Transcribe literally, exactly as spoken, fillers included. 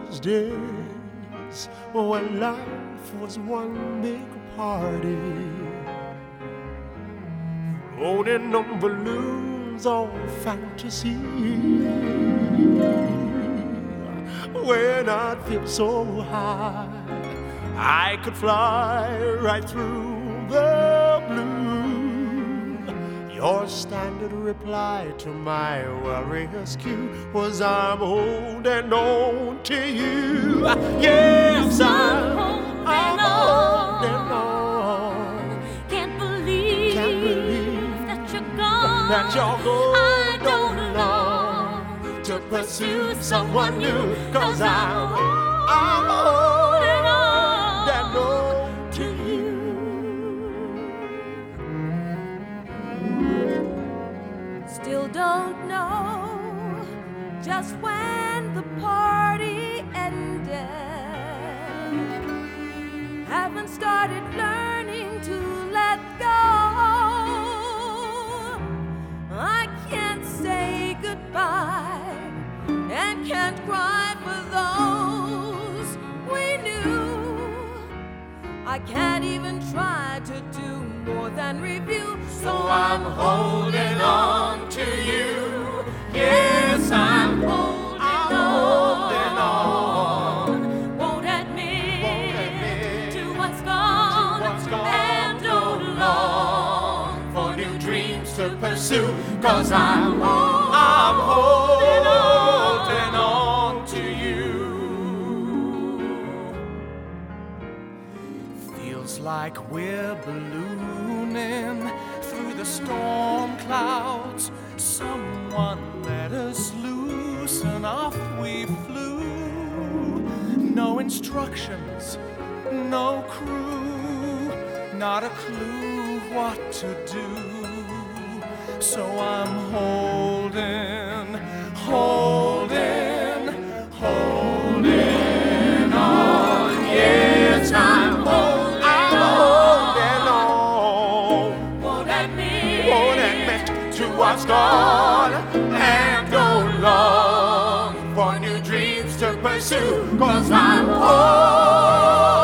those days when life was one big party, floating on balloons of fantasy. When I'd feel so high, I could fly right through the blue. Your standard reply to my worrious cue was, I'm holding on to you. Yes, I'm, I'm holding on. Can't believe, Can't believe that you're gone. that you're gone. I don't long to pursue someone new, 'cause I'm, I'm I'm holding holding on to you. Still don't know just when the party ended. Haven't started learning to let go. I can't say goodbye and can't cry for those we knew. I can't even try to do more than review. So I'm holding on to you. Yes, I'm holding I'm on. holding on. Won't admit, Won't admit to what's gone, what's gone. and don't long For new dreams to pursue, 'cause I'm, I'm holding on to you. Feels like we're ballooning through the storm clouds. Someone let us loose and off we flew. No instructions, no crew, not a clue what to do. So I'm holding, holding, holding on. Yes, I'm holding, I'm holding on. won't admit, Won't admit to what's gone, and don't long for new dreams to pursue, 'cause I'm holding